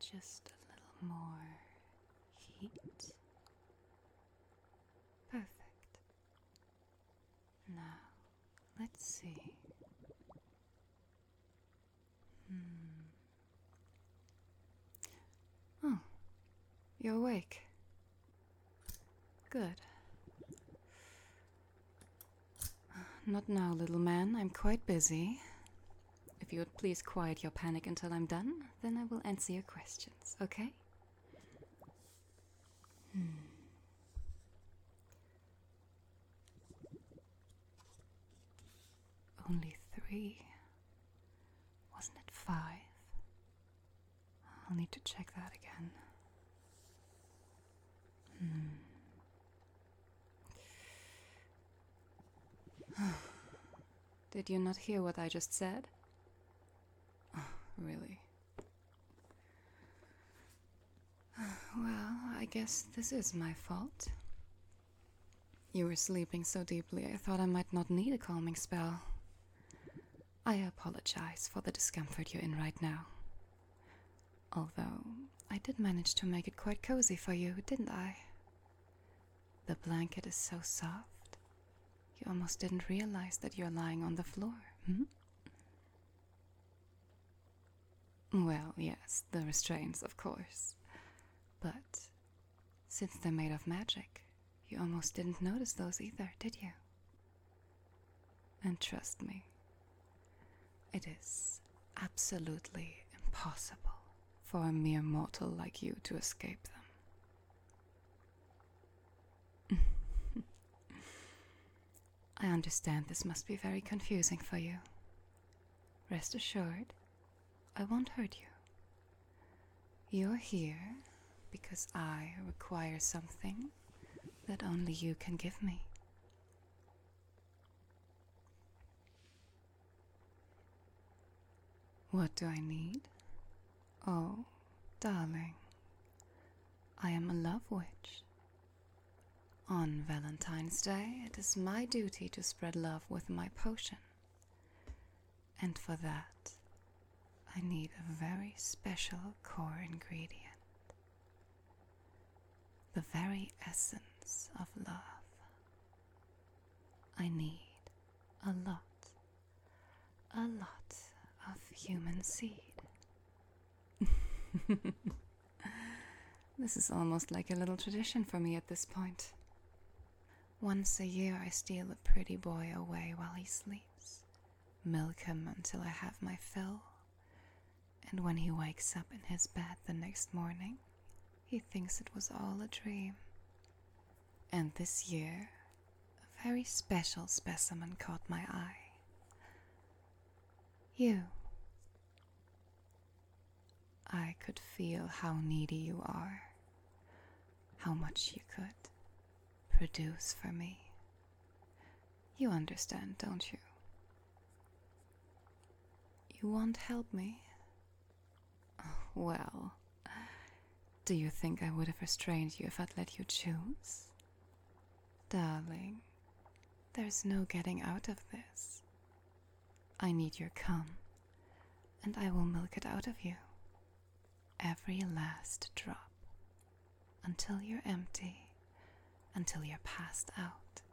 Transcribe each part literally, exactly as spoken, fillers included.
Just a little more heat. Perfect. Now, let's see. Hmm. Oh, you're awake. Good. Not now, little man. I'm quite busy. If you would please quiet your panic until I'm done, then I will answer your questions, okay? Hmm. Only three. Wasn't it five? I'll need to check that again. Hmm. Did you not hear what I just said? Oh, really? Well, I guess this is my fault. You were sleeping so deeply I thought I might not need a calming spell. I apologize for the discomfort you're in right now. Although, I did manage to make it quite cozy for you, didn't I? The blanket is so soft. You almost didn't realize that you're lying on the floor, hmm? Well, yes, the restraints, of course. But since they're made of magic, you almost didn't notice those either, did you? And trust me, it is absolutely impossible for a mere mortal like you to escape them. I understand this must be very confusing for you. Rest assured, I won't hurt you. You're here because I require something that only you can give me. What do I need? Oh, darling, I am a love witch. On Valentine's Day, it is my duty to spread love with my potion. And for that, I need a very special core ingredient. The very essence of love. I need a lot, a lot of human seed. This is almost like a little tradition for me at this point. Once a year I steal a pretty boy away while he sleeps, milk him until I have my fill, and when he wakes up in his bed the next morning, he thinks it was all a dream. And this year, a very special specimen caught my eye. You. I could feel how needy you are, how much you could produce for me. You understand, don't you? You won't help me? Oh, well, do you think I would have restrained you if I'd let you choose? Darling, there's no getting out of this. I need your cum, and I will milk it out of you. Every last drop, until you're empty, until you're passed out.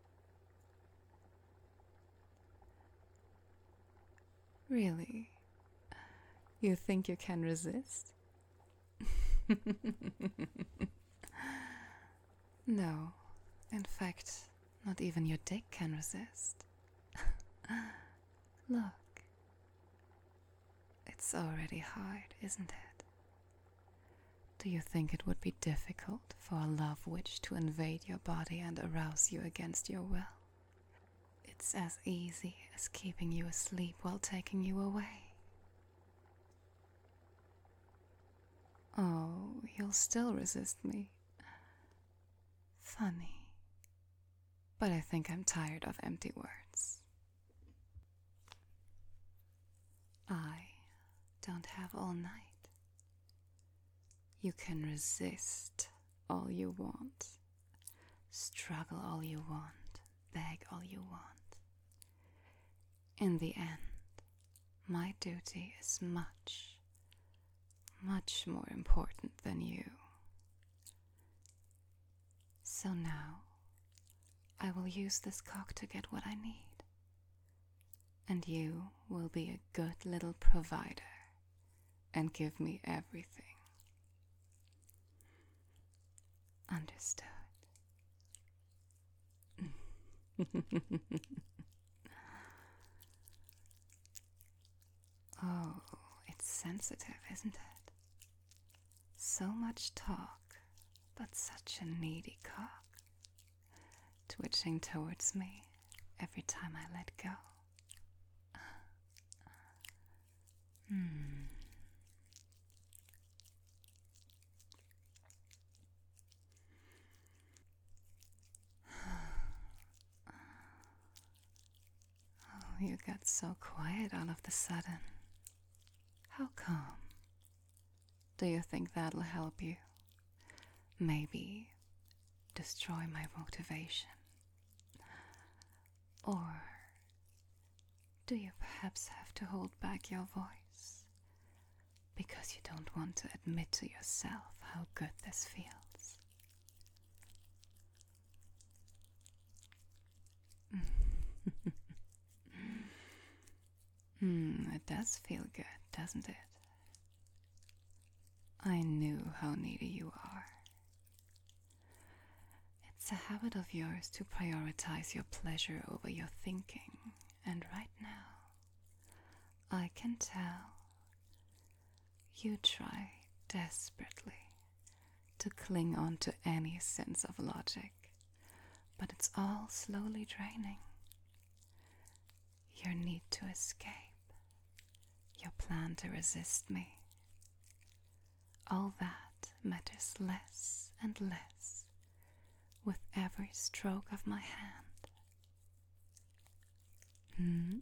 Really? You think you can resist? No, in fact, not even your dick can resist. Look, it's already hard, isn't it? Do you think it would be difficult for a love witch to invade your body and arouse you against your will? It's as easy as keeping you asleep while taking you away. Oh, you'll still resist me. Funny. But I think I'm tired of empty words. I don't have all night. You can resist all you want, struggle all you want, beg all you want. In the end, my duty is much, much more important than you. So now, I will use this cock to get what I need. And you will be a good little provider and give me everything. Understood. Oh, it's sensitive, isn't it? So much talk, but such a needy cock, twitching towards me every time I let go. Hmm. Oh, you got so quiet all of the sudden. How come? Do you think that'll help you? Maybe destroy my motivation? Or do you perhaps have to hold back your voice because you don't want to admit to yourself how good this feels? Hmm, it does feel good, doesn't it? I knew how needy you are. It's a habit of yours to prioritize your pleasure over your thinking, and right now, I can tell you try desperately to cling on to any sense of logic, but it's all slowly draining. Your need to escape, your plan to resist me, all that matters less and less with every stroke of my hand. Hmm?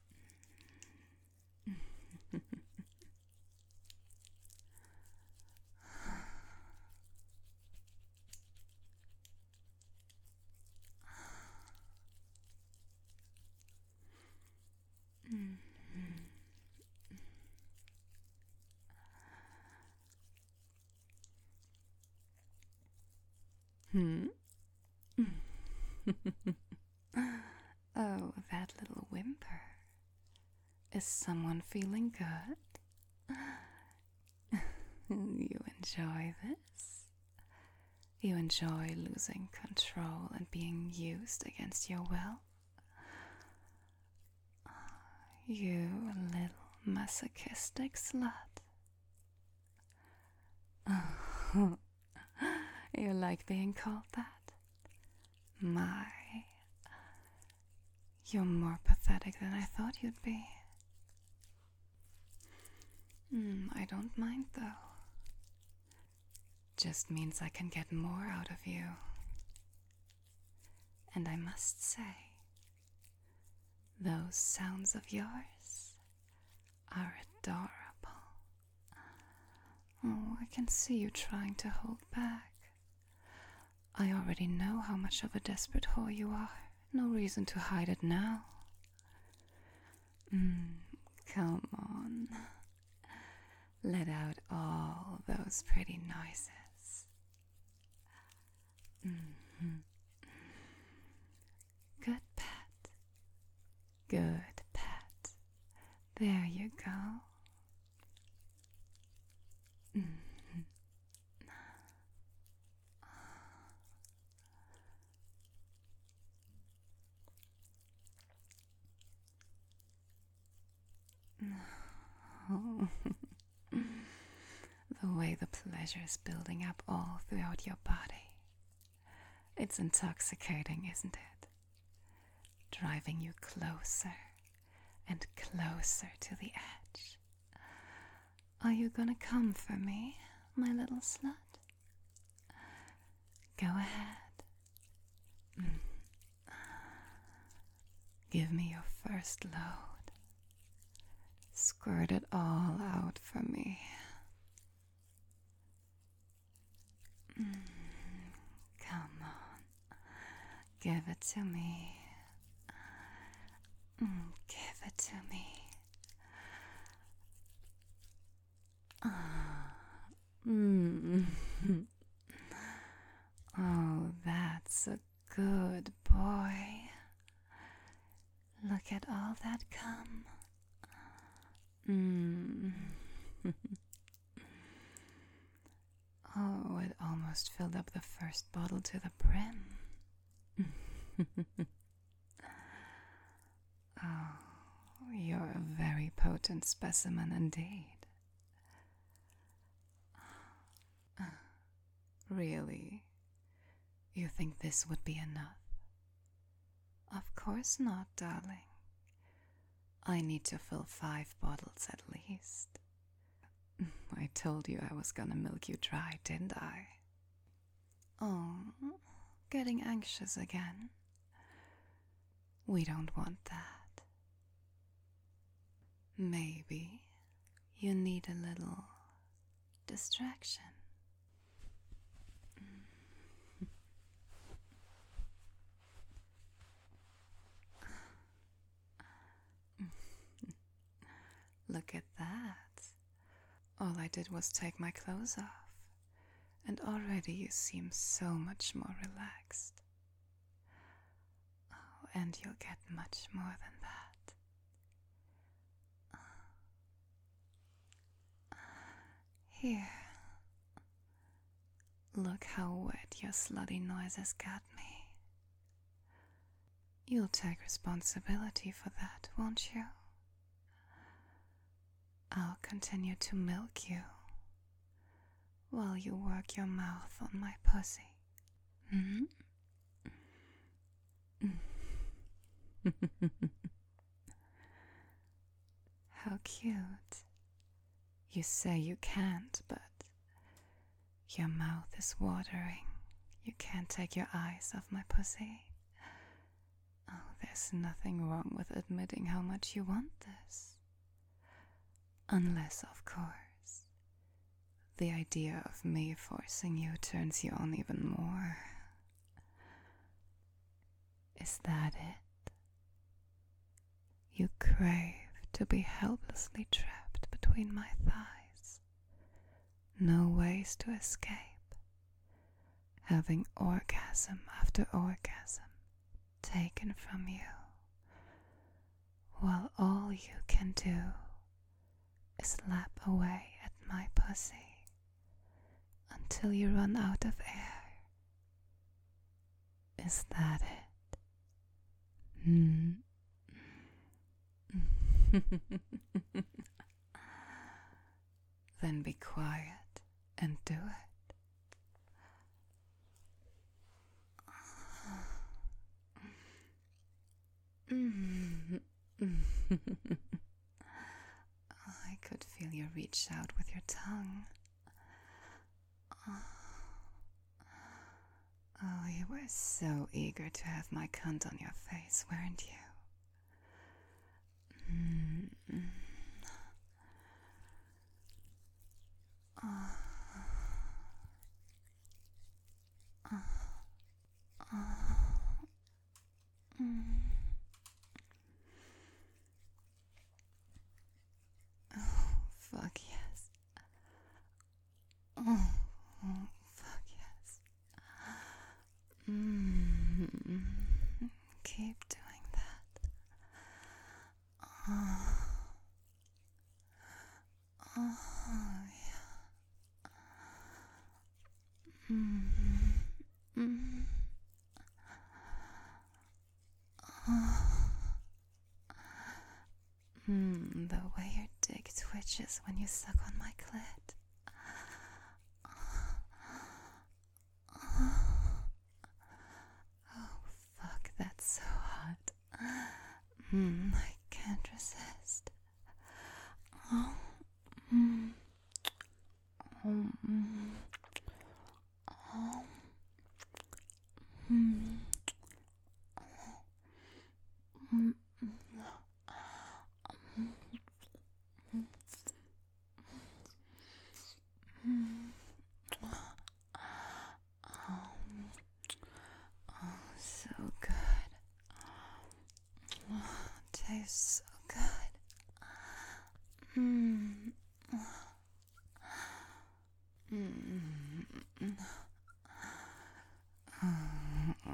Hmm? Oh, that little whimper. Is someone feeling good? You enjoy this? You enjoy losing control and being used against your will? You little masochistic slut. Oh, you like being called that? My, you're more pathetic than I thought you'd be. Mm, I don't mind though. Just means I can get more out of you. And I must say, those sounds of yours are adorable. Oh, I can see you trying to hold back. I already know how much of a desperate whore you are. No reason to hide it now. Mm, come on. Let out all those pretty noises. Mm-hmm. Good pet. Good pet. There you go. Mm-hmm. Oh. The way the pleasure is building up all throughout your body. It's intoxicating, isn't it? Driving you closer and closer to the edge. Are you gonna come for me, my little slut? Go ahead. Mm. Give me your first load. Squirt it all out for me. Mm. Come on. Give it to me. Mm. Give it to me. Ah. That's a good boy. Look at all that cum. Mmm. Oh, it almost filled up the first bottle to the brim. Oh, you're a very potent specimen indeed. Really? You think this would be enough? Of course not, darling. I need to fill five bottles at least. I told you I was gonna milk you dry, didn't I? Oh, getting anxious again. We don't want that. Maybe you need a little distraction. Look at that. All I did was take my clothes off, and already you seem so much more relaxed. Oh, and you'll get much more than that. Here. Look how wet your slutty noises got me. You'll take responsibility for that, won't you? I'll continue to milk you while you work your mouth on my pussy. Hmm? How cute. You say you can't, but your mouth is watering. You can't take your eyes off my pussy. Oh, there's nothing wrong with admitting how much you want this. Unless, of course, the idea of me forcing you turns you on even more. Is that it? You crave to be helplessly trapped between my thighs. No ways to escape. Having orgasm after orgasm taken from you, while all you can do is lap away at my pussy until you run out of air. Is that it? Hmm? Then be quiet and do it. I could feel you reach out with your tongue. Oh, you were so eager to have my cunt on your face, weren't you? Mm-hmm. Oh. Oh. Oh. Mm. Oh, fuck yes. Oh, oh fuck yes. Mm. Keep doing that. Oh. Oh, yeah. Mm. Mm. Oh. Mm, the way your dick twitches when you suck on my clit. Oh, fuck, that's so hot. Mm, I can't resist. Oh, mm. Oh, mm. Oh, mm. Mm. So good. Oh, tastes so good. Mm. Mm. Oh,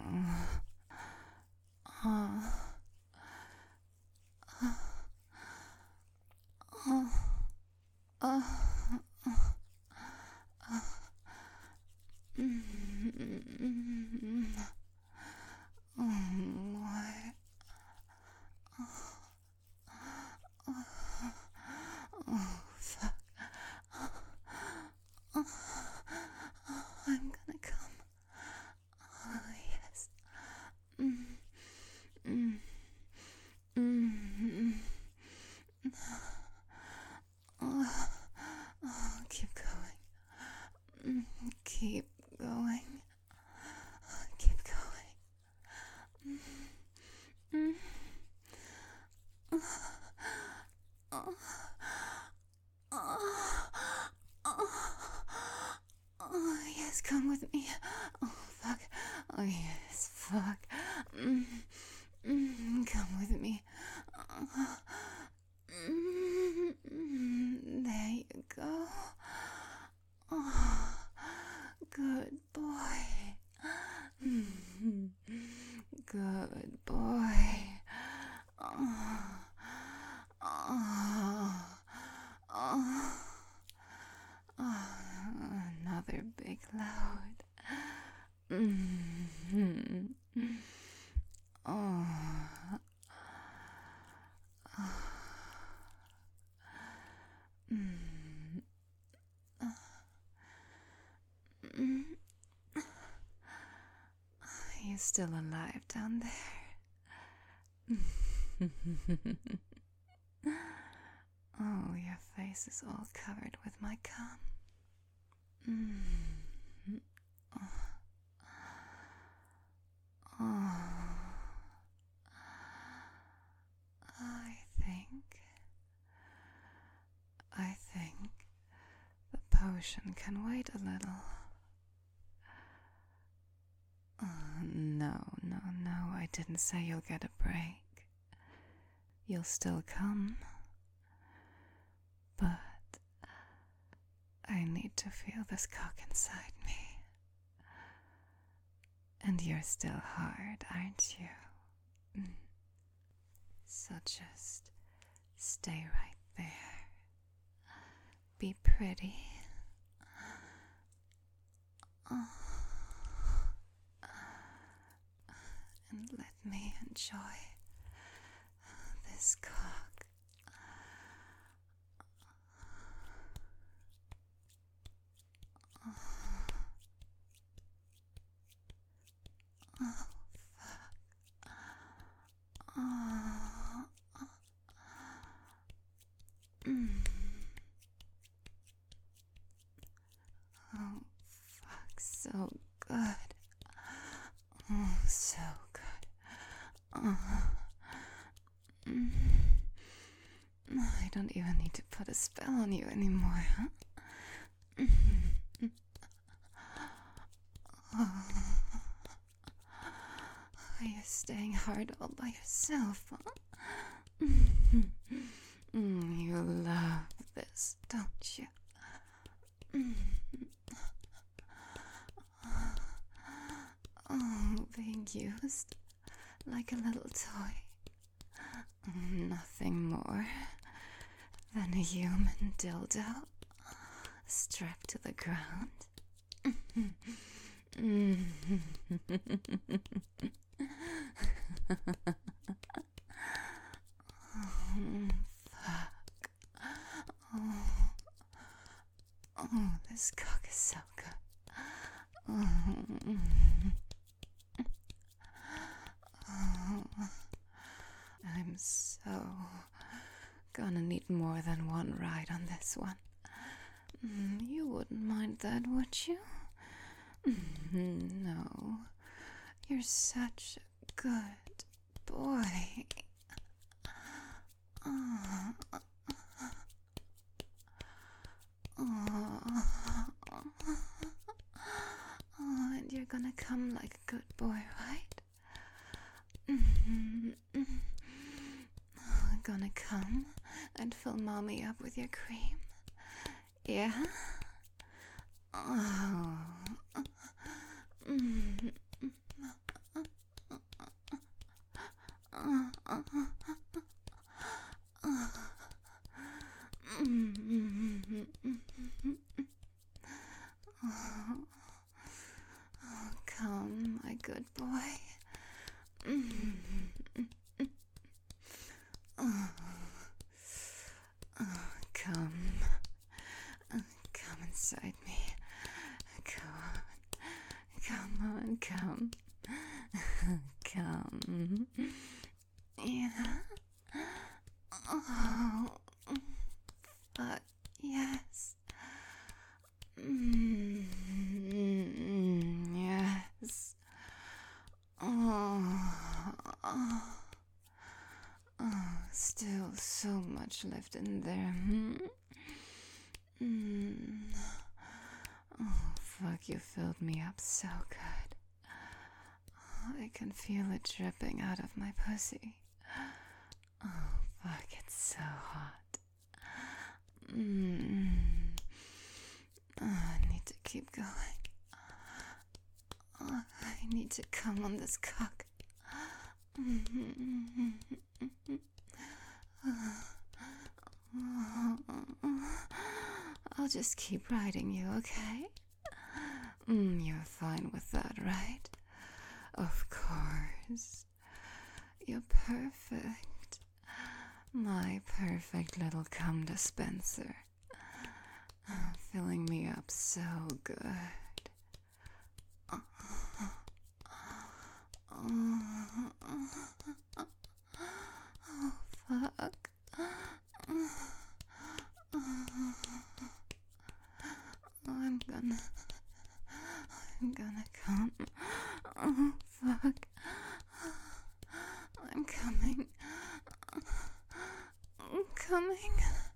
as fuck. Mm, mm, come with me. Mm, there you go. Oh, good boy. Mm, good boy. Oh, oh, oh, oh, another big load. Mm-hmm. Oh. Mm. Mm. You're still alive down there. Oh, your face is all covered with my cum. Mm. Oh. Oh. I think, I think the potion can wait a little. Oh, no, no, no, I didn't say you'll get a break. You'll still come. But I need to feel this cock inside me. And you're still hard, aren't you? Mm. So just stay right there. Be pretty. Oh. And let me enjoy this cock. Oh, oh fuck. Oh. Mm. Oh, fuck, so good. Oh, so good. Oh. Mm. I don't even need to put a spell on you anymore, huh? Mm. Oh. You're staying hard all by yourself, huh? Mm, you love this, don't you? Mm. Oh, being used like a little toy. Nothing more than a human dildo strapped to the ground. Oh, fuck. Oh. Oh, this cock is so good. Oh. Oh. I'm so gonna need more than one ride on this one. Mm, you wouldn't mind that, would you? Mm, no. You're such a good boy. Oh. Oh. Oh, and you're gonna come like a good boy, right? Mm-hmm. Oh, gonna come and fill mommy up with your cream? Yeah? Oh. Mm. Oh, come, my good boy. Oh, oh, come. Come inside me. Come on. Come on, come. Come. Yeah. Oh. But yes. Mm, yes. Oh. Oh. Oh, still so much left in there. Hmm? Mm. Oh, fuck, you filled me up so good. I can feel it dripping out of my pussy. Oh, fuck, it's so hot. Mm. Oh, I need to keep going. Oh, I need to come on this cock. I'll just keep riding you, okay? Mm, you're fine with that, right? Of course. You're perfect. My perfect little cum dispenser. Filling me up so good. Oh, fuck. I'm gonna... I'm gonna come. Oh, fuck. I'm coming. I'm coming.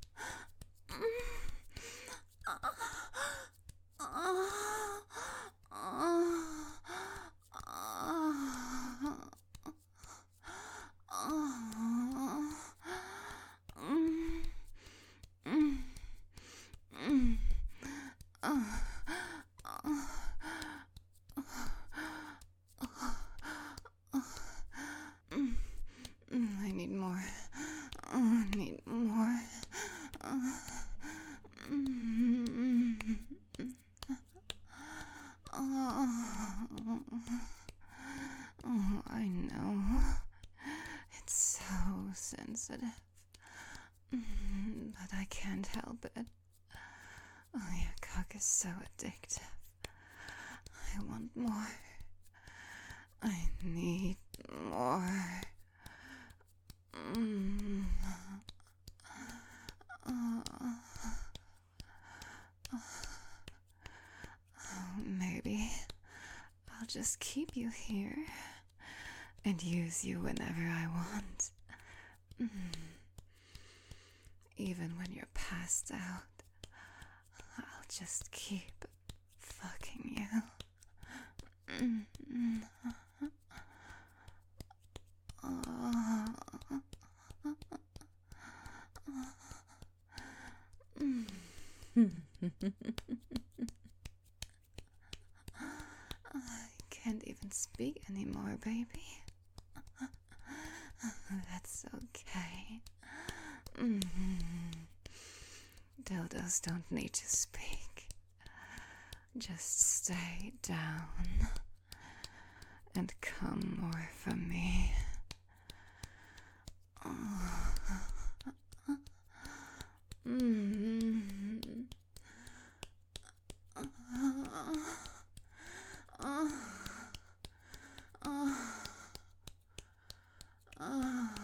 I need more. I need more. Oh, I know. It's so sensitive. But I can't help it. Oh, your cock is so addictive. I want more. I need more. Mm. Oh. Oh, maybe I'll just keep you here and use you whenever I want. Mm. Even when you're passed out, I'll just keep fucking you. Mm. Oh. I can't even speak anymore, baby. That's okay. Mm-hmm. Dildos don't need to speak. Just stay down and come more from me. Oh. Mm-hmm. Oh. Oh. Oh. Oh.